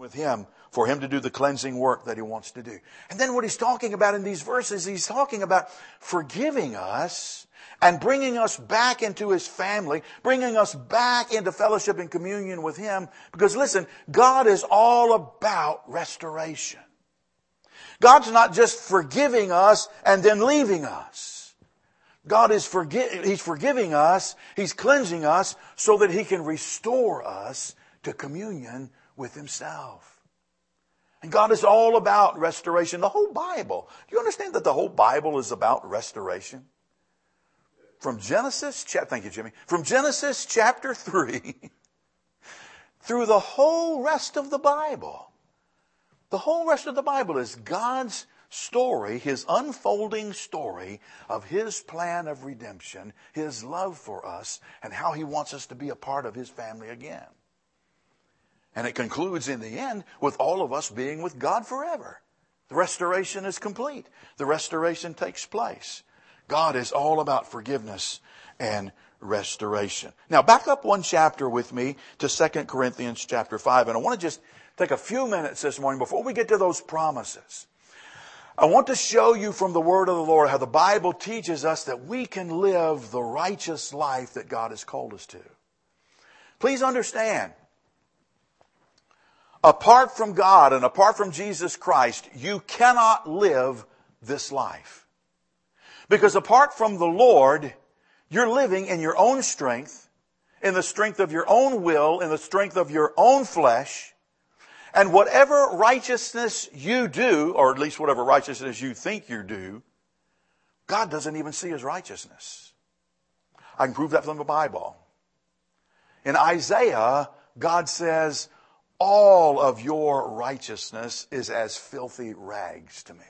with Him for Him to do the cleansing work that He wants to do. And then what He's talking about in these verses, He's talking about forgiving us and bringing us back into His family, bringing us back into fellowship and communion with Him. Because listen, God is all about restoration. God's not just forgiving us and then leaving us. God is He's forgiving us, He's cleansing us so that He can restore us to communion with Himself. And God is all about restoration. The whole Bible. Do you understand that the whole Bible is about restoration? From Genesis, thank you, Jimmy. From Genesis chapter 3 through the whole rest of the Bible. The whole rest of the Bible is God's story, His unfolding story of His plan of redemption, His love for us, and how He wants us to be a part of His family again. And it concludes in the end with all of us being with God forever. The restoration is complete. The restoration takes place. God is all about forgiveness and restoration. Now back up one chapter with me to 2 Corinthians chapter 5. And I want to just take a few minutes this morning before we get to those promises. I want to show you from the word of the Lord how the Bible teaches us that we can live the righteous life that God has called us to. Please understand, apart from God and apart from Jesus Christ, you cannot live this life. Because apart from the Lord, you're living in your own strength, in the strength of your own will, in the strength of your own flesh. And whatever righteousness you do, or at least whatever righteousness you think you do, God doesn't even see as righteousness. I can prove that from the Bible. In Isaiah, God says, all of your righteousness is as filthy rags to me.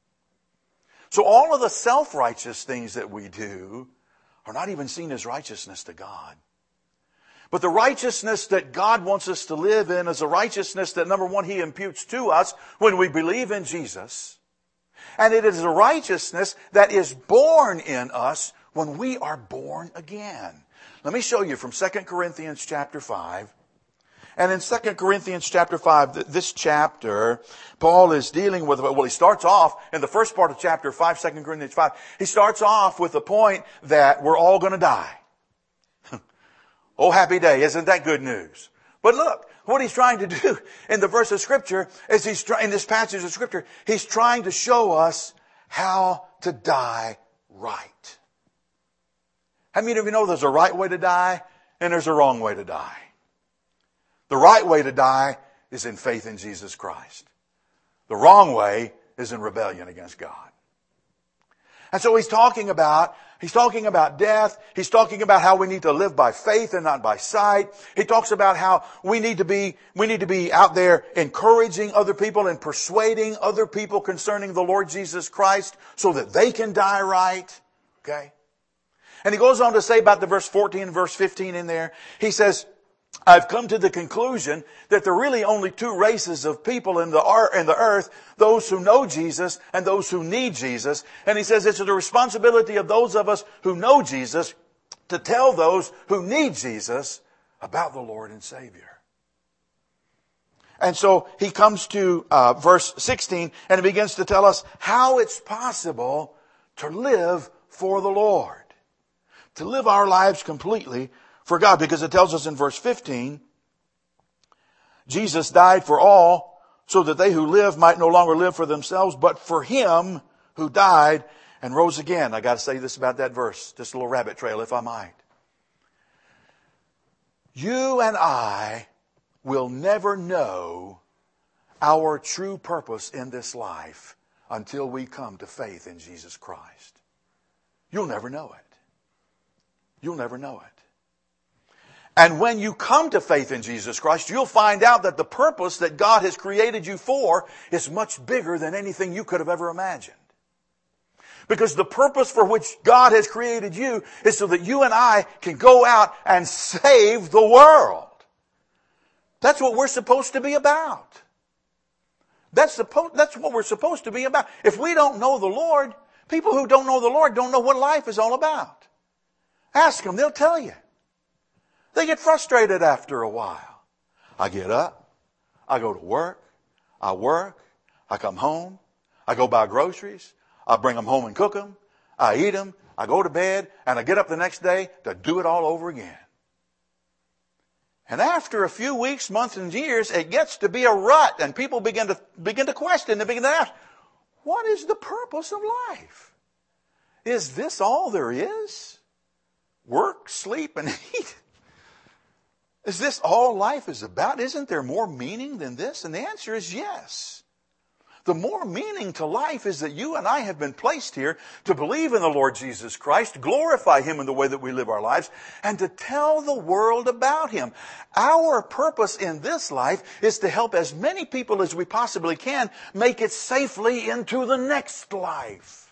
So all of the self-righteous things that we do are not even seen as righteousness to God. But the righteousness that God wants us to live in is a righteousness that, number one, He imputes to us when we believe in Jesus. And it is a righteousness that is born in us when we are born again. Let me show you from 2 Corinthians chapter 5. And in 2 Corinthians chapter 5, this chapter, Paul is dealing with, well, he starts off in the first part of chapter 5, 2 Corinthians 5. He starts off with the point that we're all going to die. Oh, happy day. Isn't that good news? But look, what he's trying to do in the verse of Scripture is in this passage of Scripture, he's trying to show us how to die right. How many of you know there's a right way to die and there's a wrong way to die? The right way to die is in faith in Jesus Christ. The wrong way is in rebellion against God. And so he's talking about death. He's talking about how we need to live by faith and not by sight. He talks about how we need to be out there encouraging other people and persuading other people concerning the Lord Jesus Christ so that they can die right. Okay? And he goes on to say about the verse 14 and verse 15 in there. He says, I've come to the conclusion that there are really only two races of people in the earth, those who know Jesus and those who need Jesus. And he says it's the responsibility of those of us who know Jesus to tell those who need Jesus about the Lord and Savior. And so he comes to verse 16 and he begins to tell us how it's possible to live for the Lord, to live our lives completely for God, because it tells us in verse 15, Jesus died for all so that they who live might no longer live for themselves, but for Him who died and rose again. I got to say this about that verse, just a little rabbit trail if I might. You and I will never know our true purpose in this life until we come to faith in Jesus Christ. You'll never know it. You'll never know it. And when you come to faith in Jesus Christ, you'll find out that the purpose that God has created you for is much bigger than anything you could have ever imagined. Because the purpose for which God has created you is so that you and I can go out and save the world. That's what we're supposed to be about. That's what we're supposed to be about. If we don't know the Lord, people who don't know the Lord don't know what life is all about. Ask them, they'll tell you. They get frustrated after a while. I get up, I go to work. I come home. I go buy groceries. I bring them home and cook them. I eat them. I go to bed. And I get up the next day to do it all over again. And after a few weeks, months, and years, it gets to be a rut. And people begin to question. They begin to ask, what is the purpose of life? Is this all there is? Work, sleep, and eat? Is this all life is about? Isn't there more meaning than this? And the answer is yes. The more meaning to life is that you and I have been placed here to believe in the Lord Jesus Christ, glorify Him in the way that we live our lives, and to tell the world about Him. Our purpose in this life is to help as many people as we possibly can make it safely into the next life.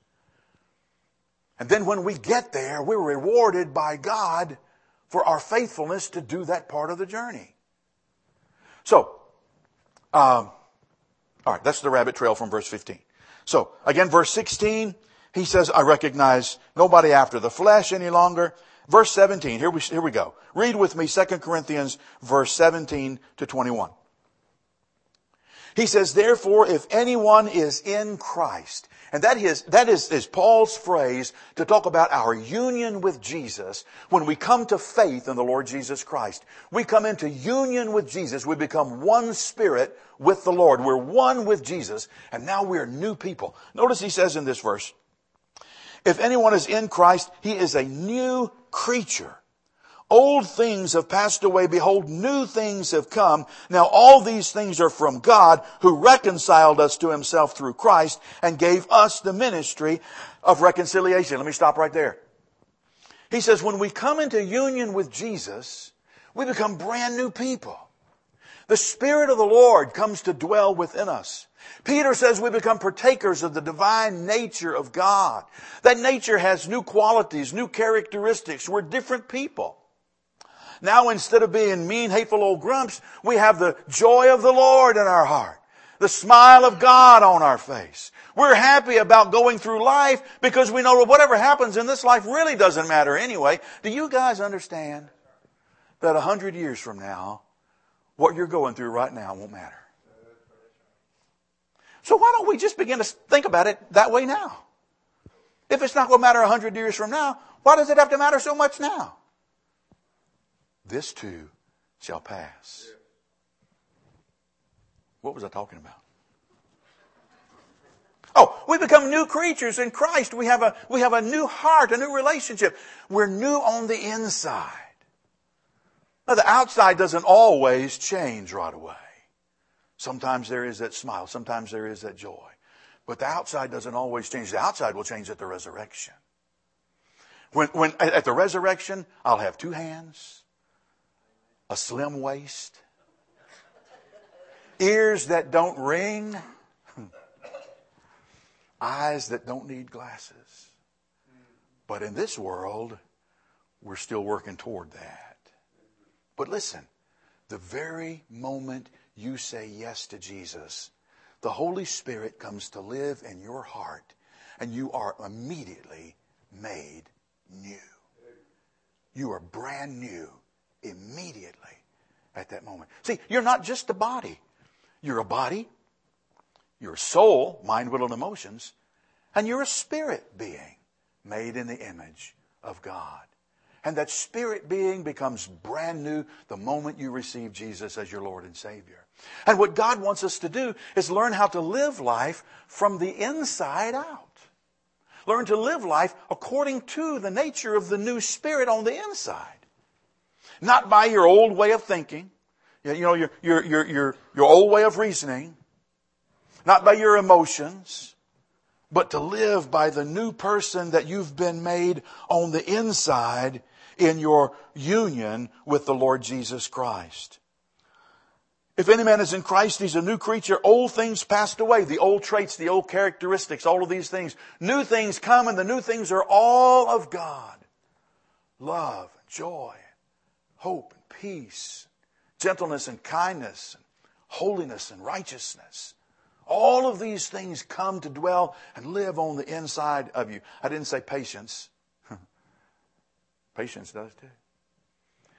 And then when we get there, we're rewarded by God for our faithfulness to do that part of the journey. So, all right, that's the rabbit trail from verse 15. So, again, verse 16, he says, I recognize nobody after the flesh any longer. Verse 17, here we go. Read with me 2 Corinthians verse 17 to 21. He says, therefore, if anyone is in Christ, and that is Paul's phrase to talk about our union with Jesus when we come to faith in the Lord Jesus Christ. We come into union with Jesus. We become one spirit with the Lord. We're one with Jesus, and now we're new people. Notice he says in this verse, if anyone is in Christ, he is a new creature. Old things have passed away. Behold, new things have come. Now all these things are from God, who reconciled us to Himself through Christ and gave us the ministry of reconciliation. Let me stop right there. He says when we come into union with Jesus, we become brand new people. The Spirit of the Lord comes to dwell within us. Peter says we become partakers of the divine nature of God. That nature has new qualities, new characteristics. We're different people. Now instead of being mean, hateful old grumps, we have the joy of the Lord in our heart. The smile of God on our face. We're happy about going through life because we know that whatever happens in this life really doesn't matter anyway. Do you guys understand that 100 years from now, what you're going through right now won't matter? So why don't we just begin to think about it that way now? If it's not going to matter 100 years from now, why does it have to matter so much now? This too shall pass. What was I talking about? Oh, we become new creatures in Christ. We have a new heart, a new relationship. We're new on the inside. Now, the outside doesn't always change right away. Sometimes there is that smile. Sometimes there is that joy. But the outside doesn't always change. The outside will change at the resurrection. When at the resurrection, I'll have 2 hands, a slim waist, ears that don't ring, eyes that don't need glasses. But in this world, we're still working toward that. But listen, the very moment you say yes to Jesus, the Holy Spirit comes to live in your heart, and you are immediately made new. You are brand new immediately at that moment. See, you're not just a body. You're a body, you're a soul, mind, will, and emotions, and you're a spirit being made in the image of God. And that spirit being becomes brand new the moment you receive Jesus as your Lord and Savior. And what God wants us to do is learn how to live life from the inside out. Learn to live life according to the nature of the new spirit on the inside. Not by your old way of thinking, your old way of reasoning, not by your emotions, but to live by the new person that you've been made on the inside in your union with the Lord Jesus Christ. If any man is in Christ, he's a new creature. Old things passed away. The old traits, the old characteristics, all of these things. New things come, and the new things are all of God. Love, joy, hope, and peace, gentleness and kindness, and holiness and righteousness. All of these things come to dwell and live on the inside of you. I didn't say patience. Patience does too. But all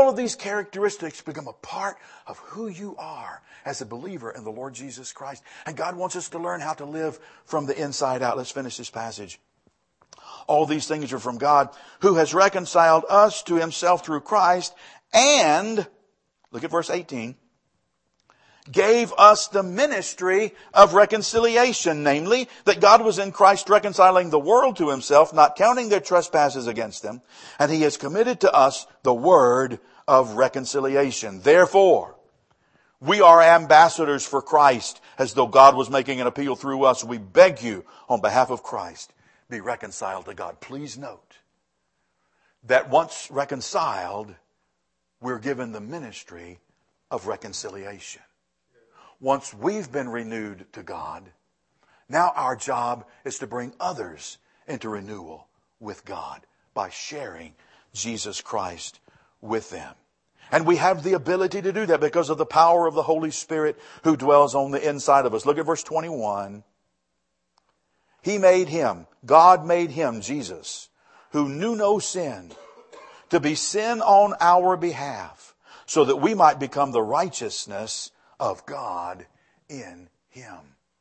of these characteristics become a part of who you are as a believer in the Lord Jesus Christ. And God wants us to learn how to live from the inside out. Let's finish this passage. All these things are from God, who has reconciled us to himself through Christ, and, look at verse 18, gave us the ministry of reconciliation, namely, that God was in Christ reconciling the world to himself, not counting their trespasses against them, and he has committed to us the word of reconciliation. Therefore, we are ambassadors for Christ, as though God was making an appeal through us. We beg you, on behalf of Christ, be reconciled to God. Please note that once reconciled, we're given the ministry of reconciliation. Once we've been renewed to God, now our job is to bring others into renewal with God by sharing Jesus Christ with them. And we have the ability to do that because of the power of the Holy Spirit who dwells on the inside of us. Look at verse 21. He made him, God made him, Jesus, who knew no sin, to be sin on our behalf, so that we might become the righteousness of God in him.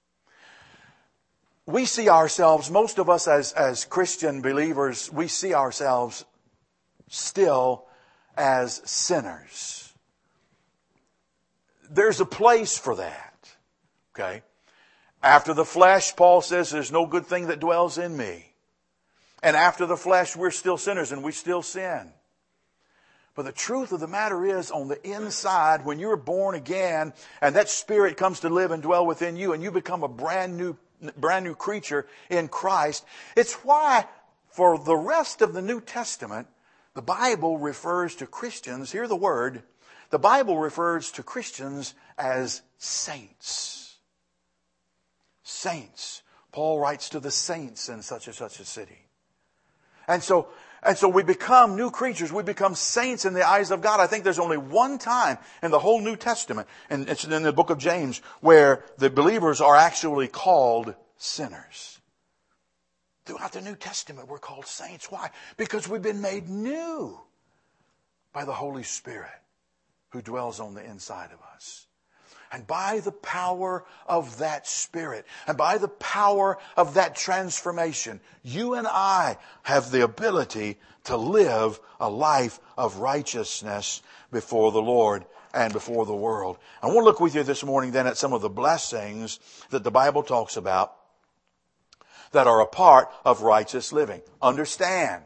We see ourselves, most of us as Christian believers, we see ourselves still as sinners. There's a place for that. Okay? After the flesh, Paul says, there's no good thing that dwells in me. And after the flesh, we're still sinners and we still sin. But the truth of the matter is, on the inside, when you're born again and that Spirit comes to live and dwell within you and you become a brand new creature in Christ, it's why for the rest of the New Testament, the Bible refers to Christians, hear the word, the Bible refers to Christians as saints. Saints. Paul writes to the saints in such and such a city. And so we become new creatures. We become saints in the eyes of God. I think there's only one time in the whole New Testament, and it's in the book of James, where the believers are actually called sinners. Throughout the New Testament, we're called saints. Why? Because we've been made new by the Holy Spirit who dwells on the inside of us. And by the power of that Spirit, and by the power of that transformation, you and I have the ability to live a life of righteousness before the Lord and before the world. I want to look with you this morning then at some of the blessings that the Bible talks about that are a part of righteous living. Understand,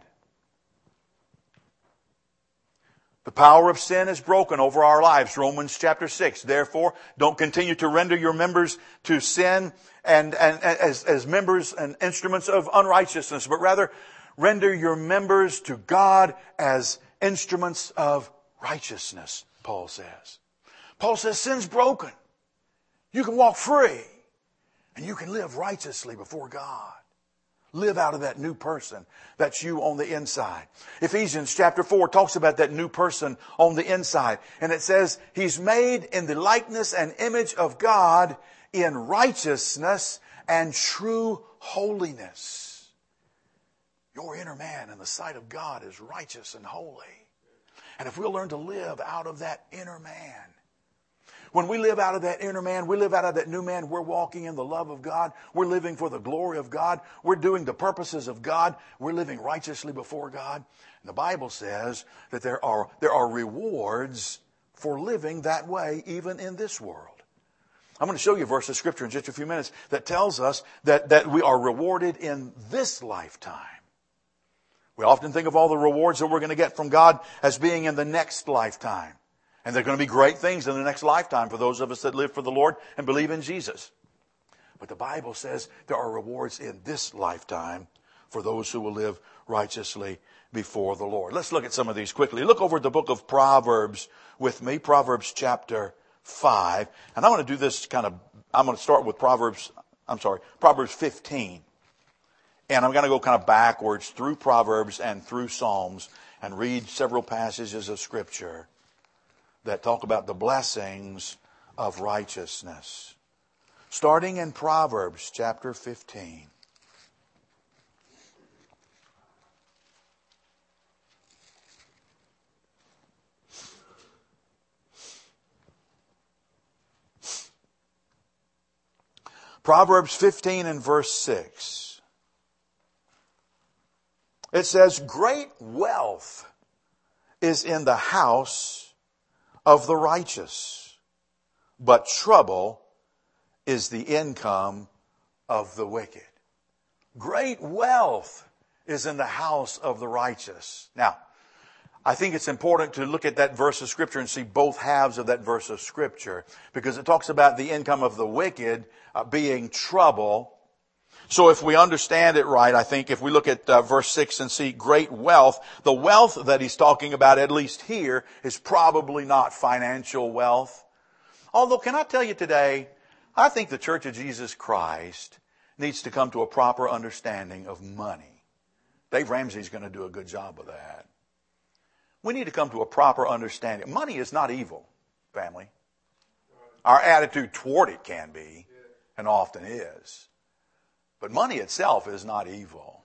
the power of sin is broken over our lives. Romans chapter 6. Therefore, don't continue to render your members to sin and as members and instruments of unrighteousness, but rather render your members to God as instruments of righteousness, Paul says. Paul says sin's broken. You can walk free and you can live righteously before God. Live out of that new person. That's you on the inside. Ephesians chapter 4 talks about that new person on the inside. And it says, he's made in the likeness and image of God in righteousness and true holiness. Your inner man in the sight of God is righteous and holy. And if we'll learn to live out of that inner man, when we live out of that inner man, we live out of that new man, we're walking in the love of God. We're living for the glory of God. We're doing the purposes of God. We're living righteously before God. And the Bible says that there are rewards for living that way even in this world. I'm going to show you a verse of Scripture in just a few minutes that tells us that we are rewarded in this lifetime. We often think of all the rewards that we're going to get from God as being in the next lifetime. And there are going to be great things in the next lifetime for those of us that live for the Lord and believe in Jesus. But the Bible says there are rewards in this lifetime for those who will live righteously before the Lord. Let's look at some of these quickly. Look over at the book of Proverbs with me, Proverbs chapter 5. And I'm going to do this I'm going to start with Proverbs 15. And I'm going to go kind of backwards through Proverbs and through Psalms and read several passages of Scripture that talk about the blessings of righteousness. Starting in Proverbs chapter 15. Proverbs 15 and verse 6. It says, great wealth is in the house of the righteous, but trouble is the income of the wicked. Great wealth is in the house of the righteous. Now, I think it's important to look at that verse of Scripture and see both halves of that verse of Scripture, because it talks about the income of the wicked being trouble. So if we understand it right, I think if we look at verse 6 and see great wealth, the wealth that he's talking about, at least here, is probably not financial wealth. Although, can I tell you today, I think the Church of Jesus Christ needs to come to a proper understanding of money. Dave Ramsey's going to do a good job of that. We need to come to a proper understanding. Money is not evil, family. Our attitude toward it can be, and often is. But money itself is not evil.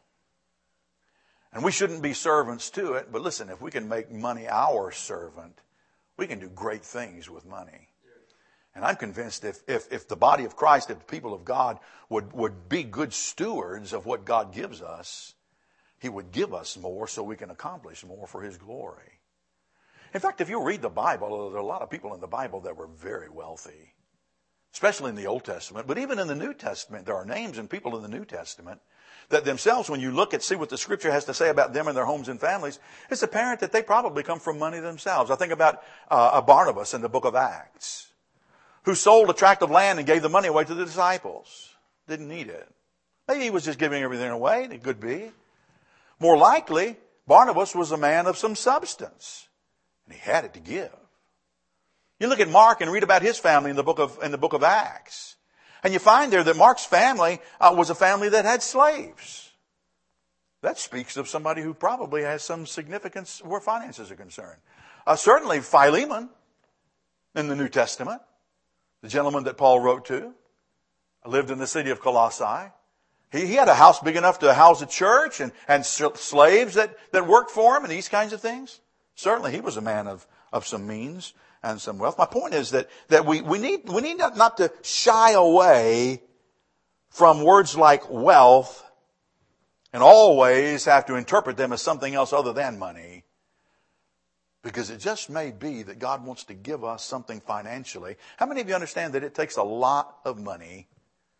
And we shouldn't be servants to it. But listen, if we can make money our servant, we can do great things with money. And I'm convinced if the body of Christ, if the people of God would be good stewards of what God gives us, He would give us more so we can accomplish more for His glory. In fact, if you read the Bible, there are a lot of people in the Bible that were very wealthy, especially in the Old Testament. But even in the New Testament, there are names and people in the New Testament that themselves, when you look and see what the Scripture has to say about them and their homes and families, it's apparent that they probably come from money themselves. I think about Barnabas in the book of Acts, who sold a tract of land and gave the money away to the disciples. Didn't need it. Maybe he was just giving everything away. It could be. More likely, Barnabas was a man of some substance, and he had it to give. You look at Mark and read about his family in the book of Acts, and you find there that Mark's family was a family that had slaves. That speaks of somebody who probably has some significance where finances are concerned. Certainly Philemon in the New Testament, the gentleman that Paul wrote to, lived in the city of Colossae. He had a house big enough to house a church and slaves that worked for him and these kinds of things. Certainly he was a man of some means and some wealth. My point is that we need not to shy away from words like wealth and always have to interpret them as something else other than money. Because it just may be that God wants to give us something financially. How many of you understand that it takes a lot of money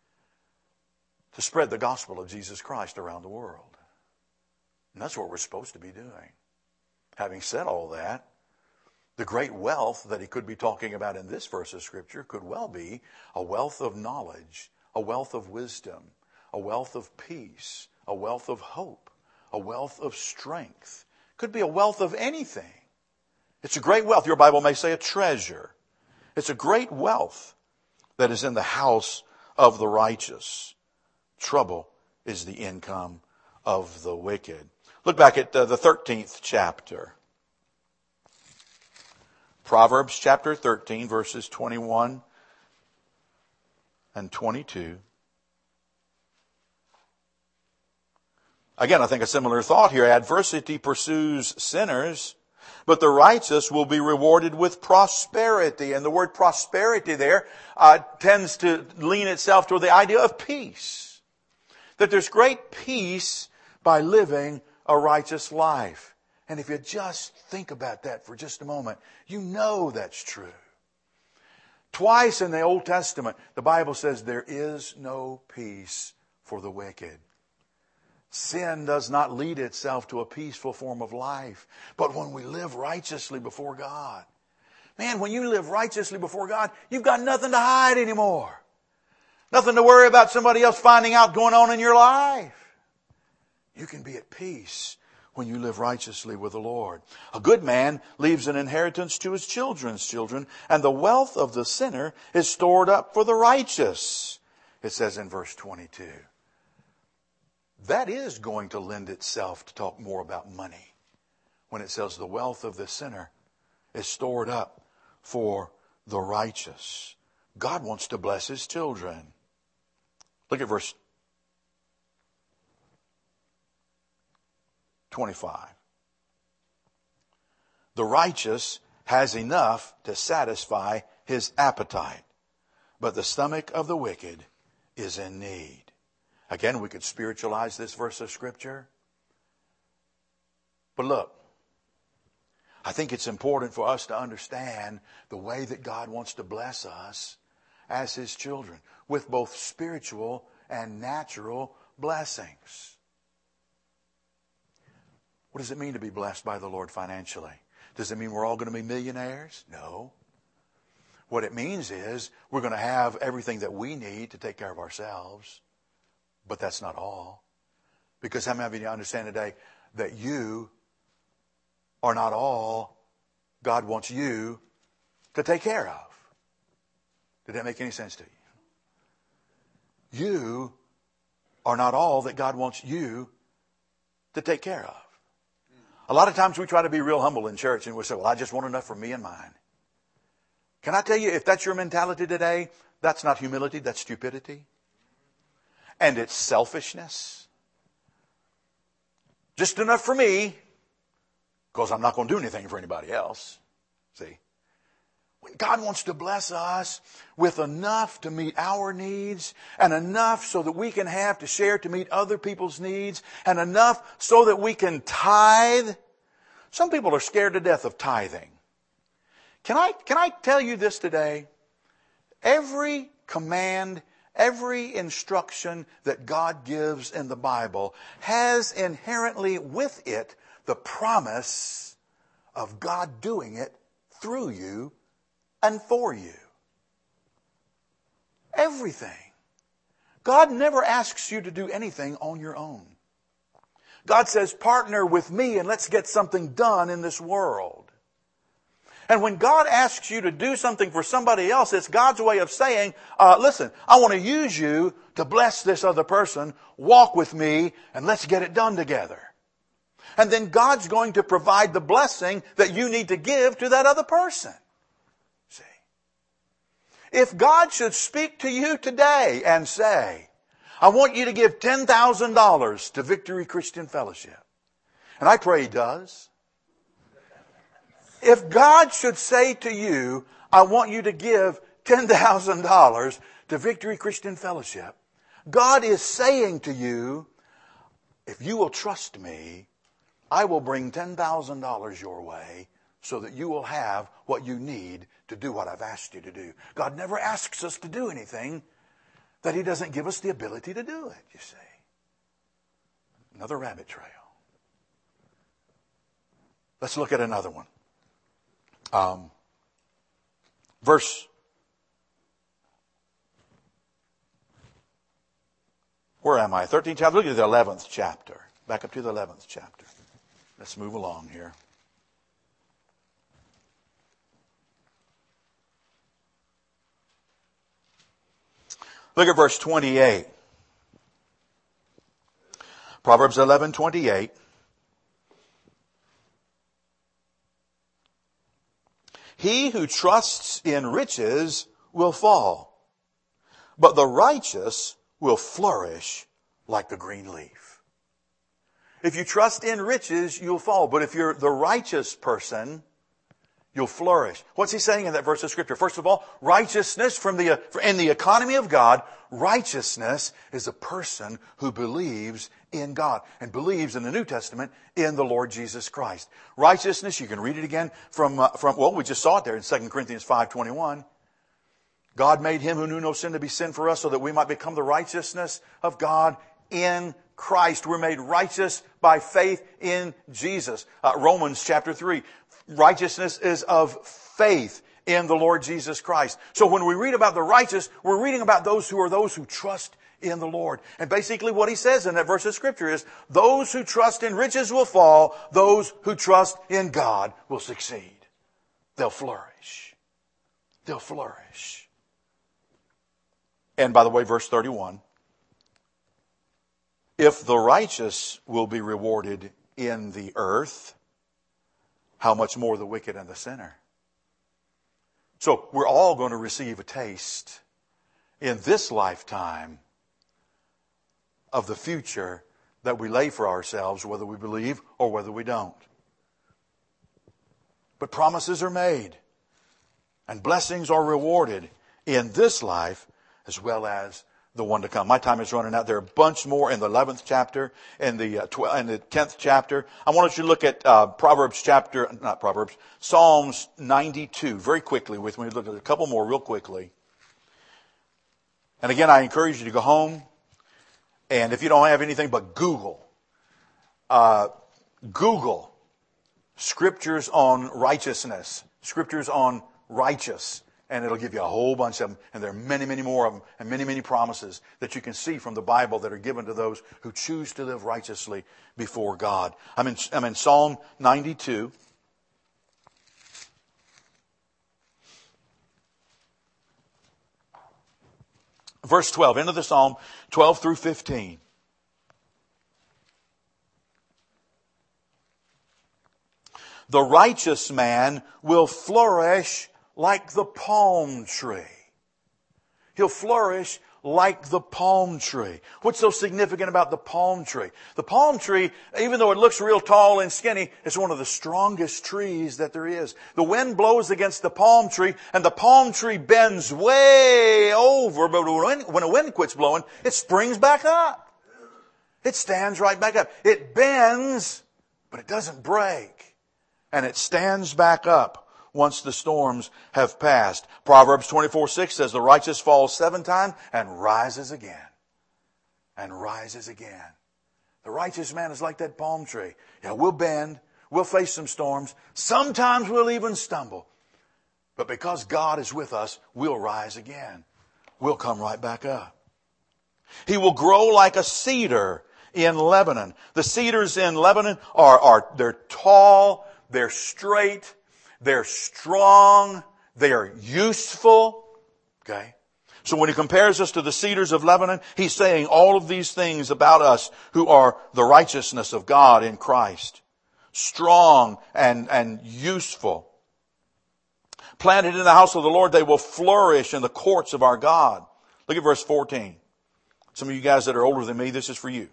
to spread the gospel of Jesus Christ around the world? And that's what we're supposed to be doing. Having said all that, the great wealth that he could be talking about in this verse of Scripture could well be a wealth of knowledge, a wealth of wisdom, a wealth of peace, a wealth of hope, a wealth of strength. Could be a wealth of anything. It's a great wealth. Your Bible may say a treasure. It's a great wealth that is in the house of the righteous. Trouble is the income of the wicked. Look back at the 13th chapter. Proverbs chapter 13, verses 21 and 22. Again, I think a similar thought here. Adversity pursues sinners, but the righteous will be rewarded with prosperity. And the word prosperity there tends to lean itself toward the idea of peace. That there's great peace by living a righteous life. And if you just think about that for just a moment, you know that's true. Twice in the Old Testament, the Bible says there is no peace for the wicked. Sin does not lead itself to a peaceful form of life. But when we live righteously before God, man, when you live righteously before God, you've got nothing to hide anymore. Nothing to worry about somebody else finding out going on in your life. You can be at peace when you live righteously with the Lord. A good man leaves an inheritance to his children's children, and the wealth of the sinner is stored up for the righteous. It says in verse 22. That is going to lend itself to talk more about money when it says the wealth of the sinner is stored up for the righteous. God wants to bless His children. Look at verse 25. The righteous has enough to satisfy his appetite, but the stomach of the wicked is in need. Again, we could spiritualize this verse of Scripture. But look, I think it's important for us to understand the way that God wants to bless us as His children with both spiritual and natural blessings. What does it mean to be blessed by the Lord financially? Does it mean we're all going to be millionaires? No. What it means is we're going to have everything that we need to take care of ourselves. But that's not all. Because how many of you understand today that you are not all God wants you to take care of? Did that make any sense to you? You are not all that God wants you to take care of. A lot of times we try to be real humble in church and we say, well, I just want enough for me and mine. Can I tell you, if that's your mentality today, that's not humility, that's stupidity. And it's selfishness. Just enough for me, because I'm not going to do anything for anybody else. See? When God wants to bless us with enough to meet our needs, and enough so that we can have to share to meet other people's needs, and enough so that we can tithe. Some people are scared to death of tithing. Can I tell you this today? Every command, every instruction that God gives in the Bible has inherently with it the promise of God doing it through you and for you. Everything. God never asks you to do anything on your own. God says, partner with me and let's get something done in this world. And when God asks you to do something for somebody else, it's God's way of saying, listen, I want to use you to bless this other person. Walk with me and let's get it done together. And then God's going to provide the blessing that you need to give to that other person. See? If God should speak to you today and say, I want you to give $10,000 to Victory Christian Fellowship. And I pray He does. If God should say to you, I want you to give $10,000 to Victory Christian Fellowship, God is saying to you, if you will trust me, I will bring $10,000 your way so that you will have what you need to do what I've asked you to do. God never asks us to do anything that He doesn't give us the ability to do it, you see. Another rabbit trail. Let's look at another one. Where am I? 13th chapter. Look at the 11th chapter. Back up to the 11th chapter. Let's move along here. Look at verse 28. Proverbs 11:28. He who trusts in riches will fall, but the righteous will flourish like the green leaf. If you trust in riches, you'll fall. But if you're the righteous person, you'll flourish. What's he saying in that verse of Scripture? First of all, righteousness in the economy of God, righteousness is a person who believes in God and believes in the New Testament in the Lord Jesus Christ. Righteousness, you can read it again we just saw it there in 2 Corinthians 5:21. God made Him who knew no sin to be sin for us so that we might become the righteousness of God in Christ. We're made righteous by faith in Jesus. Romans chapter 3. Righteousness is of faith in the Lord Jesus Christ. So when we read about the righteous, we're reading about those who trust in the Lord. And basically what he says in that verse of Scripture is, those who trust in riches will fall. Those who trust in God will succeed. They'll flourish. They'll flourish. And by the way, verse 31, if the righteous will be rewarded in the earth, how much more the wicked and the sinner? So we're all going to receive a taste in this lifetime of the future that we lay for ourselves, whether we believe or whether we don't. But promises are made and blessings are rewarded in this life as well as the one to come. My time is running out. There are a bunch more in the 11th chapter, in the 10th chapter. I want you to look at Psalms 92 very quickly with me. Look at a couple more real quickly. And again, I encourage you to go home, and if you don't have anything but Google scriptures on righteousness, scriptures on righteous, and it'll give you a whole bunch of them. And there are many, many more of them, and many, many promises that you can see from the Bible that are given to those who choose to live righteously before God. I'm in Psalm 92. Verse 12, end of the Psalm, 12 through 15. The righteous man will flourish like the palm tree. He'll flourish like the palm tree. What's so significant about the palm tree? The palm tree, even though it looks real tall and skinny, is one of the strongest trees that there is. The wind blows against the palm tree, and the palm tree bends way over, but when a wind quits blowing, it springs back up. It stands right back up. It bends, but it doesn't break. And it stands back up once the storms have passed. Proverbs 24:6 says, the righteous falls 7 times and rises again. And rises again. The righteous man is like that palm tree. Yeah, we'll bend. We'll face some storms. Sometimes we'll even stumble. But because God is with us, we'll rise again. We'll come right back up. He will grow like a cedar in Lebanon. The cedars in Lebanon they're tall, they're straight, they're strong, they are useful. Okay? So when he compares us to the cedars of Lebanon, he's saying all of these things about us who are the righteousness of God in Christ. Strong and useful. Planted in the house of the Lord, they will flourish in the courts of our God. Look at verse 14. Some of you guys that are older than me, this is for you.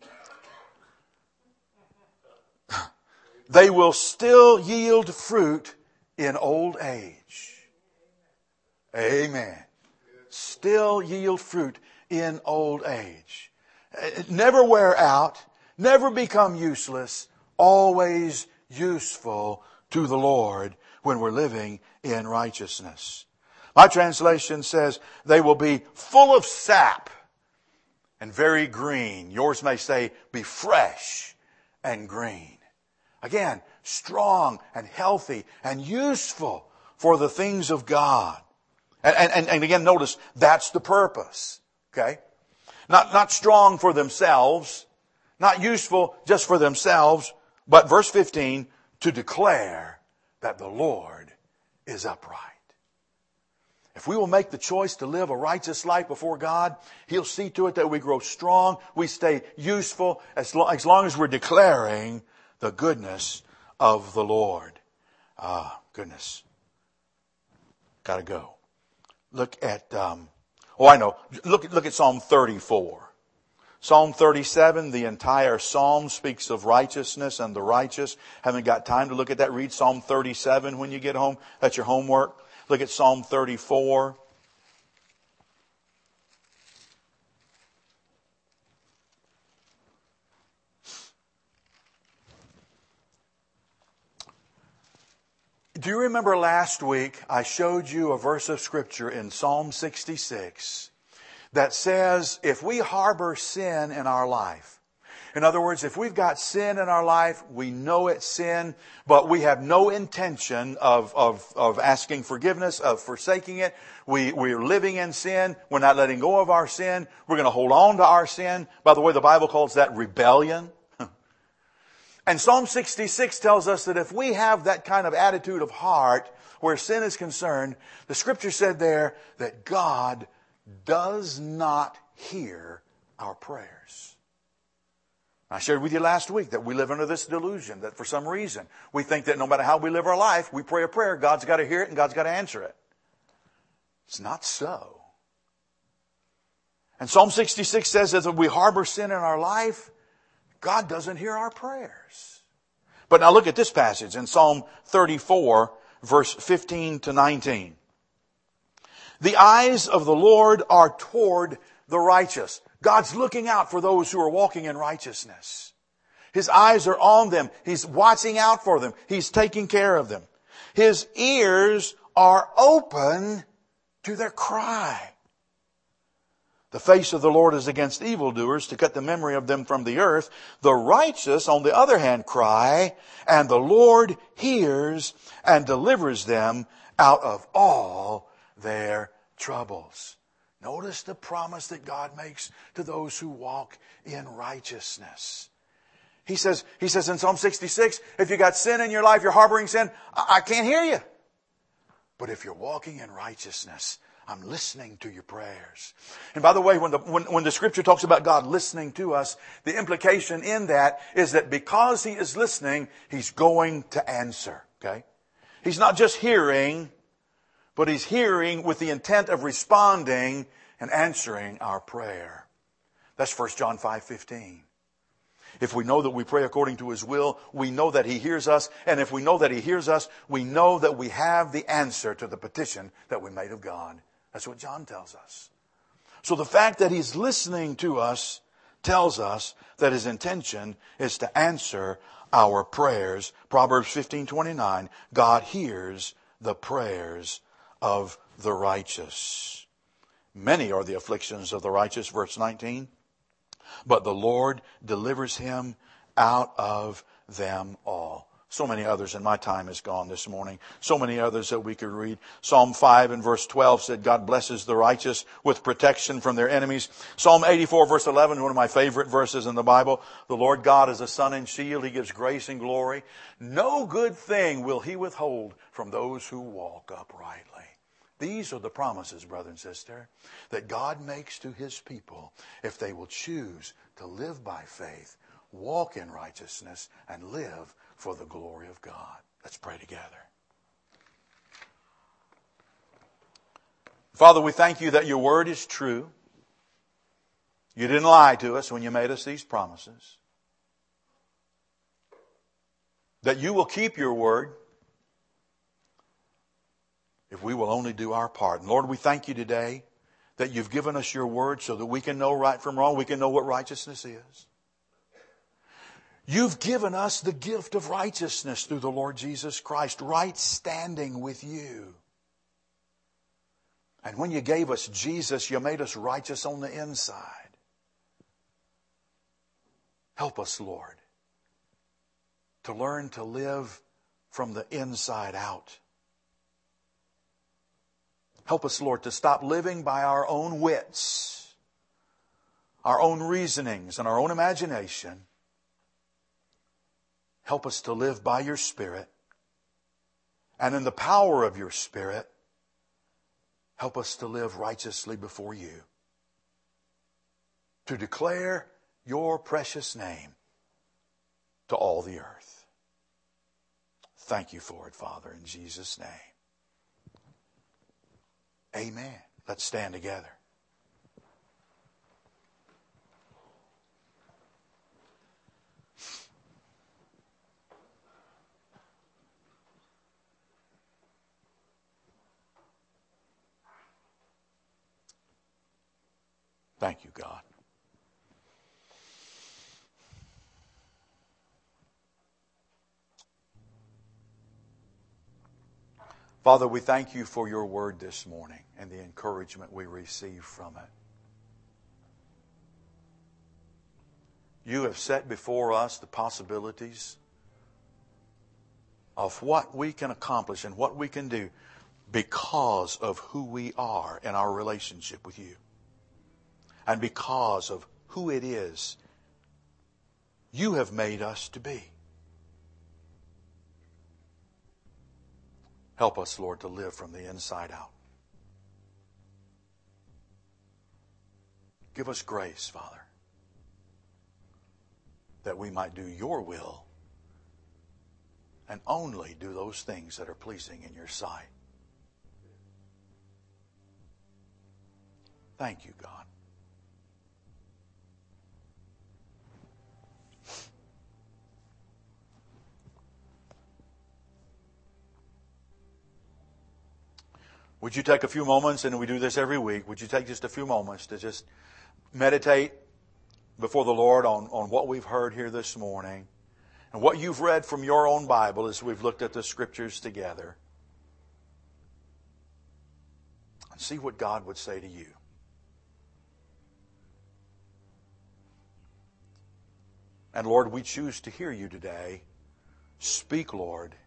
They will still yield fruit in old age. Amen. Still yield fruit in old age. Never wear out, never become useless, always useful to the Lord when we're living in righteousness. My translation says they will be full of sap and very green. Yours may say be fresh and green. Again, strong and healthy and useful for the things of God. And again, notice that's the purpose. Okay? Not strong for themselves, not useful just for themselves, but verse 15, to declare that the Lord is upright. If we will make the choice to live a righteous life before God, He'll see to it that we grow strong, we stay useful, as long as we're declaring the goodness of the Lord. Goodness. Gotta go. Look at, Look at Psalm 34. Psalm 37, the entire psalm speaks of righteousness and the righteous. Haven't got time to look at that. Read Psalm 37 when you get home. That's your homework. Look at Psalm 34. Do you remember last week I showed you a verse of Scripture in Psalm 66 that says if we harbor sin in our life, in other words, if we've got sin in our life, we know it's sin, but we have no intention of asking forgiveness, of forsaking it. We're living in sin. We're not letting go of our sin. We're going to hold on to our sin. By the way, the Bible calls that rebellion. And Psalm 66 tells us that if we have that kind of attitude of heart where sin is concerned, the Scripture said there that God does not hear our prayers. I shared with you last week that we live under this delusion that for some reason we think that no matter how we live our life, we pray a prayer, God's got to hear it and God's got to answer it. It's not so. And Psalm 66 says that if we harbor sin in our life, God doesn't hear our prayers. But now look at this passage in Psalm 34, verse 15 to 19. The eyes of the Lord are toward the righteous. God's looking out for those who are walking in righteousness. His eyes are on them. He's watching out for them. He's taking care of them. His ears are open to their cry. The face of the Lord is against evildoers, to cut the memory of them from the earth. The righteous, on the other hand, cry, and the Lord hears and delivers them out of all their troubles. Notice the promise that God makes to those who walk in righteousness. He says in Psalm 66, if you got sin in your life, you're harboring sin, I can't hear you. But if you're walking in righteousness, I'm listening to your prayers. And by the way, when the scripture talks about God listening to us, the implication in that is that because He is listening, He's going to answer. Okay? He's not just hearing, but He's hearing with the intent of responding and answering our prayer. That's 1 John 5:15. If we know that we pray according to His will, we know that He hears us. And if we know that He hears us, we know that we have the answer to the petition that we made of God. That's what John tells us. So the fact that He's listening to us tells us that His intention is to answer our prayers. Proverbs 15:29, God hears the prayers of the righteous. Many are the afflictions of the righteous, verse 19. But the Lord delivers him out of them all. So many others, and my time is gone this morning. So many others that we could read. Psalm 5 and verse 12 said, God blesses the righteous with protection from their enemies. Psalm 84 verse 11, one of my favorite verses in the Bible. The Lord God is a sun and shield. He gives grace and glory. No good thing will He withhold from those who walk uprightly. These are the promises, brother and sister, that God makes to His people if they will choose to live by faith, walk in righteousness, and live for the glory of God. Let's pray together. Father, we thank You that Your word is true. You didn't lie to us when You made us these promises. That You will keep Your word if we will only do our part. And Lord, we thank You today that You've given us Your word so that we can know right from wrong. We can know what righteousness is. You've given us the gift of righteousness through the Lord Jesus Christ, right standing with You. And when You gave us Jesus, You made us righteous on the inside. Help us, Lord, to learn to live from the inside out. Help us, Lord, to stop living by our own wits, our own reasonings, and our own imagination. Help us to live by Your Spirit. And in the power of Your Spirit, help us to live righteously before You. To declare Your precious name to all the earth. Thank You for it, Father, in Jesus' name. Amen. Let's stand together. Thank You, God. Father, we thank You for Your word this morning and the encouragement we receive from it. You have set before us the possibilities of what we can accomplish and what we can do because of who we are in our relationship with You. And because of who it is You have made us to be. Help us, Lord, to live from the inside out. Give us grace, Father, that we might do Your will and only do those things that are pleasing in Your sight. Thank You, God. Would you take a few moments, and we do this every week, would you take just a few moments to just meditate before the Lord on what we've heard here this morning and what you've read from your own Bible as we've looked at the Scriptures together, and see what God would say to you. And Lord, we choose to hear you today. Speak, Lord,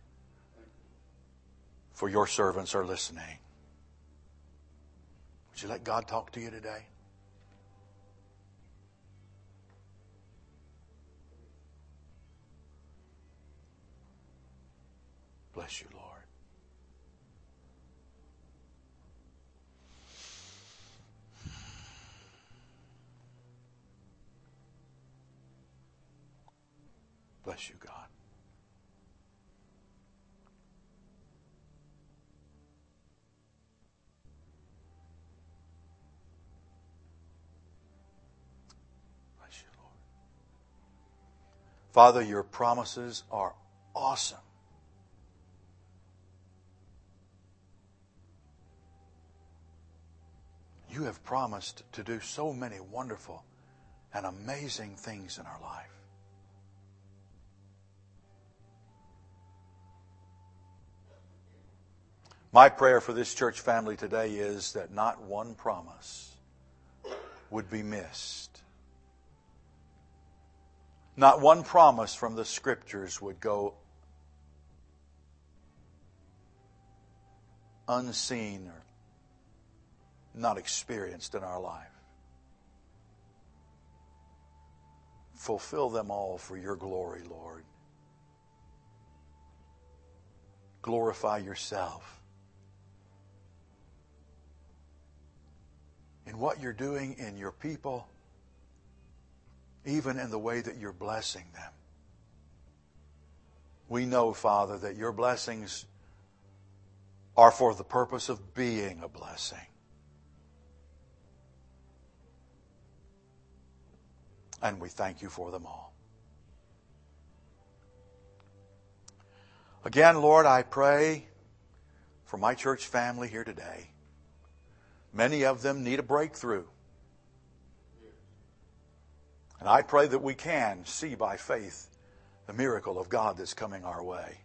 for your servants are listening. Would you let God talk to you today? Bless you, Lord. Bless you, God. Bless you, Lord. Father, your promises are awesome. You have promised to do so many wonderful and amazing things in our life. My prayer for this church family today is that not one promise would be missed. Not one promise from the Scriptures would go unseen or not experienced in our life. Fulfill them all for your glory, Lord. Glorify yourself in what you're doing in your people, even in the way that you're blessing them. We know, Father, that your blessings are for the purpose of being a blessing. And we thank you for them all. Again, Lord, I pray for my church family here today. Many of them need a breakthrough. And I pray that we can see by faith the miracle of God that's coming our way.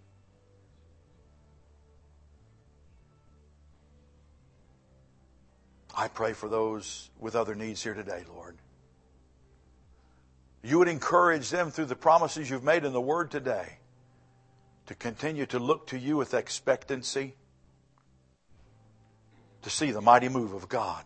I pray for those with other needs here today, Lord. You would encourage them through the promises you've made in the Word today to continue to look to you with expectancy, to see the mighty move of God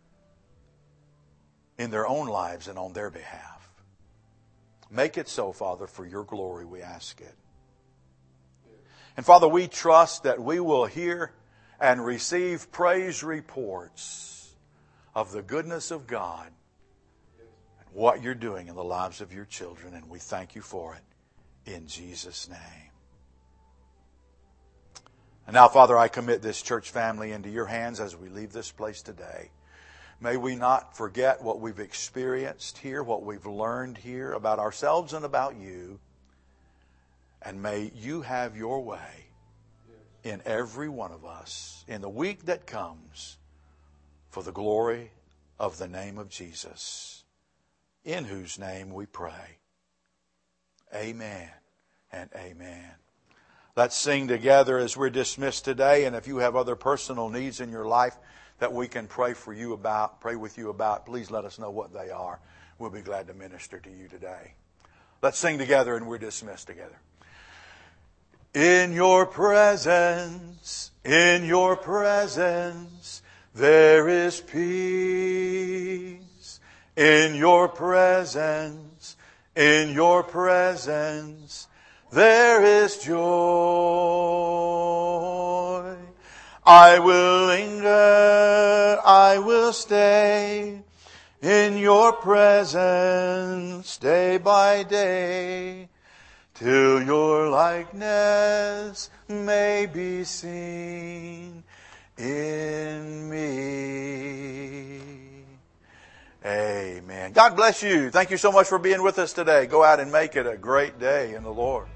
in their own lives and on their behalf. Make it so, Father, for your glory, we ask it. And Father, we trust that we will hear and receive praise reports of the goodness of God and what you're doing in the lives of your children, and we thank you for it in Jesus' name. And now, Father, I commit this church family into your hands as we leave this place today. May we not forget what we've experienced here, what we've learned here about ourselves and about you. And may you have your way in every one of us in the week that comes for the glory of the name of Jesus, in whose name we pray. Amen and amen. Let's sing together as we're dismissed today. And if you have other personal needs in your life that we can pray with you about, please let us know what they are. We'll be glad to minister to you today. Let's sing together and we're dismissed together. In your presence, there is peace. In your presence, there is joy. I will linger, I will stay in your presence day by day, till your likeness may be seen in me. Amen. God bless you. Thank you so much for being with us today. Go out and make it a great day in the Lord.